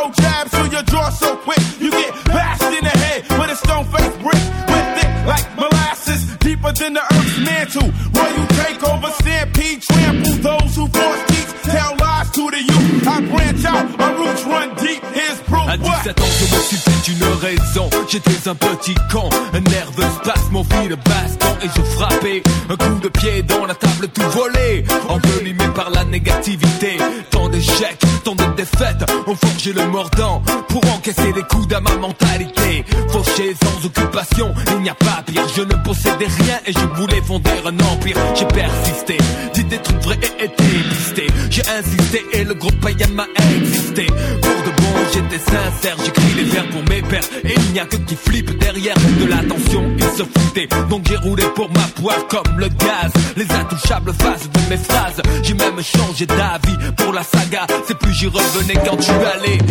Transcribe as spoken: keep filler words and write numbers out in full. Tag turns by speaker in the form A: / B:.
A: Throw jabs to your jaw so quick, you get bashed in the head with a stone face brick. With thick like molasses, deeper than the earth's mantle. Will you take over, stampede, trample those who force teach, tell lies to the youth. I branch out, my roots run deep, here's proof.
B: À dix-sept ans, je me suis fait une raison. J'étais un petit con, un nerveux spasme, mon fil de baston. Et je frappais un coup de pied dans la table tout volé, envenimé par la négativité. Tant d'échecs, tant de défaites ont forgé le mordant pour encaisser les coups à ma mentalité. Fauché sans occupation, il n'y a pas pire. Je ne possédais rien et je voulais fonder un empire. J'ai persisté, dit des trucs vrais et été pisté. J'ai insisté et le gros païen m'a existé. Pour de bon, j'étais sincère, j'écris les vers pour mes pères. Et il n'y a que qui flippe derrière de l'attention, ils se foutaient. Donc j'ai roulé pour ma poire comme le gaz. Les intouchables faces de mes phrases. J'ai même changé d'avis pour la saga. C'est plus j'y revenais quand tu allais